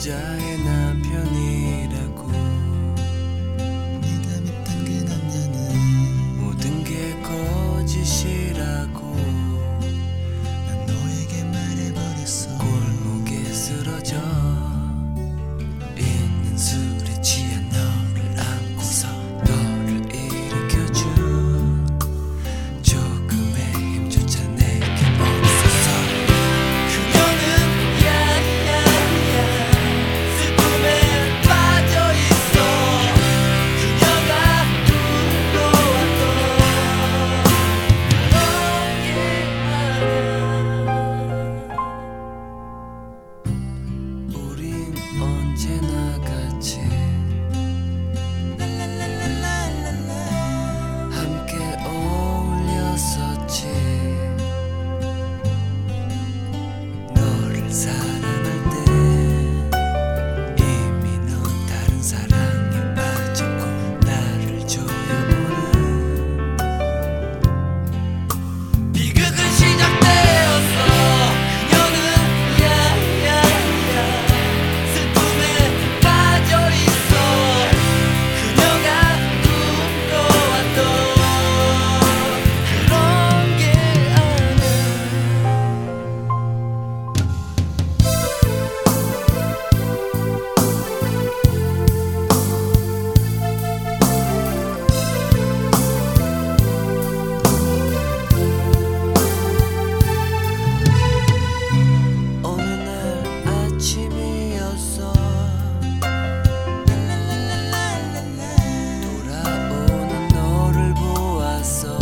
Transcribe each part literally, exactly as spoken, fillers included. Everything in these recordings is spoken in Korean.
여자의 남편이라고. 네가 믿던 그 남자는 모든 게 거짓이라고 난 너에게 말해버렸어. 골목에 쓰러져 있는 술에 취한 너를 안고서 너를 일으켜준 조금의 힘조차 내게 없었어. 그녀는 야야야 슬픔에 빠져있어. 그녀가 울어왔던 너의 우린 언제나 같이 함께 어울렸었지. 너를 사랑할 때 이미 넌 다른 사랑에 빠졌고 나를 조여오는 비극은 시작되었어. 그녀는 야야야 슬픔에 빠져있어. 그녀가 꿈꿔왔던 그런 게 어느 날 아침이었어. 돌아오는 너를 보았어.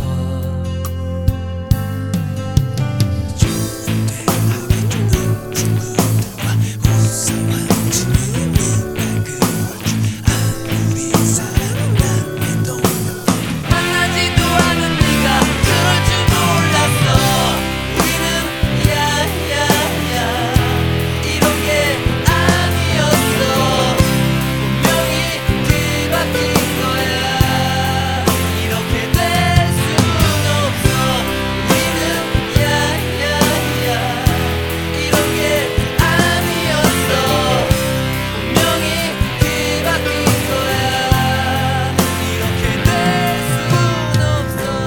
좋은데 우리 친구들과 우상한 지금이 날 그려줄 아무리 사랑한다면 동료 만나지도 않은 네가 그럴 줄 몰랐어. 우리는 야야야 이런 게 아니었어. 분명히 뒤바뀐 거야. 이렇게 될 순 없어. 우리는 야야야 이런 게 아니었어. 분명히 뒤바뀐 거야. 이렇게 될 순 없어.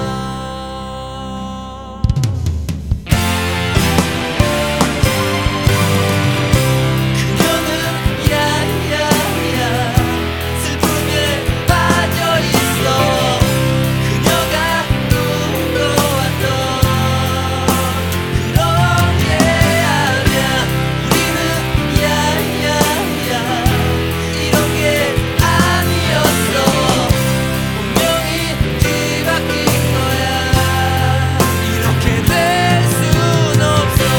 그녀는 야야야 슬픔에 빠져있어. 그녀가 꿈꿔왔던 그런 게 아니야. 우리는 야야야 이런 게 아니었어. 분명히 뒤바뀐 거야. 이렇게 될 순 없어.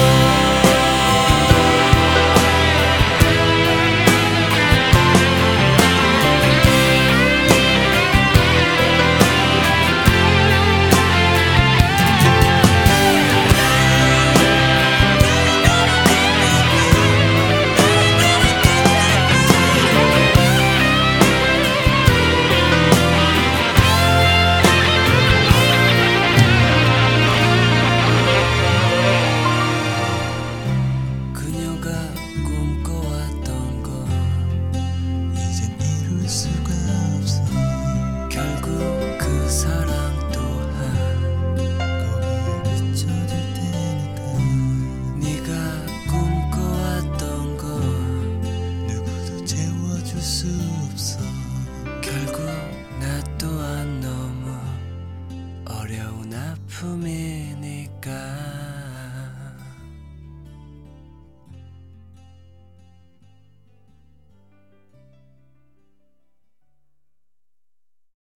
그녀가 꿈꿔왔던 건 이젠 이룰 수가 없어. 결국 그 사랑 또한 거기에 비춰질 테니까 네가 꿈꿔왔던 건 누구도 채워줄 수 없어. 결국